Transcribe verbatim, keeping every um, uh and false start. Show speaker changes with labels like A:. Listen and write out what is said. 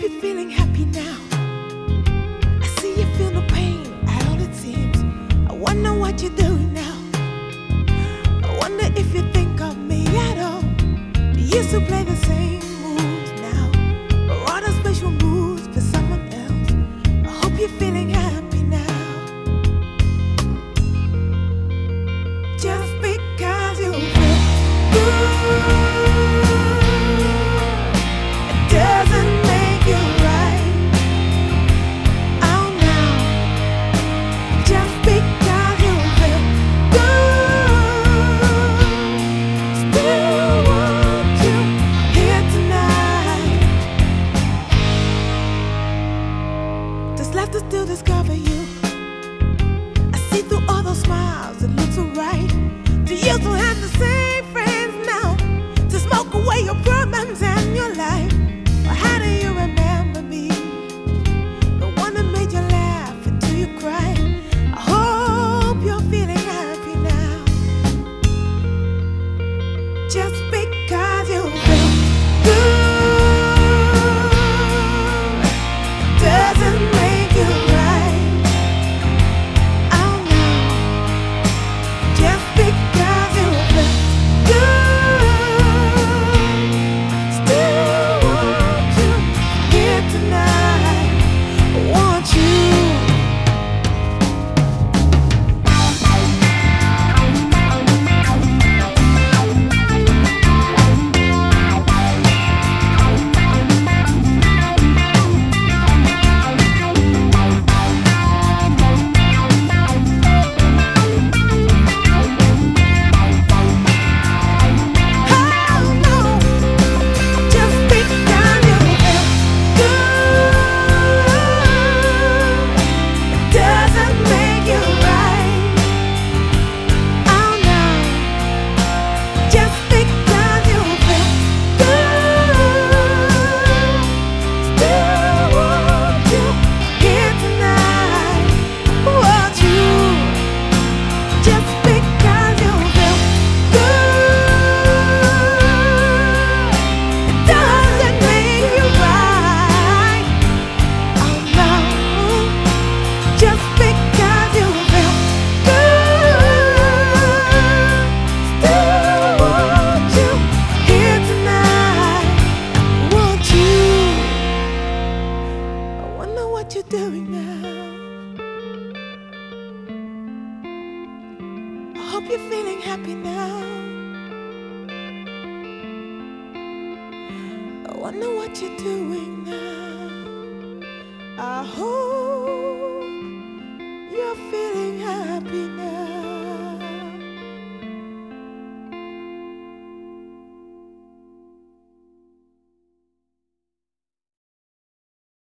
A: you're feeling happy now. I see you feel no pain at all it seems. I wonder what you're doing now. I wonder if you think of me at all. Do you still play the same moves now? Or are those special moves for someone else? I hope you're feeling happy now. Just because you feel good, it doesn't make you right. Oh no. Just because you feel good, still want you here tonight. There's left to still discover you. I see through all those smiles, it looks alright. Do you still have the same friends now to smoke away your problems and your life? Or how do you remember me? The one that made you laugh until you cried. I hope you're feeling happy now. Just because you feel good doesn't make you right. Oh no. Just because you feel good, still want you here tonight. I want you. What you're doing now. I hope you're feeling happy now. I wonder what you're doing now. I hope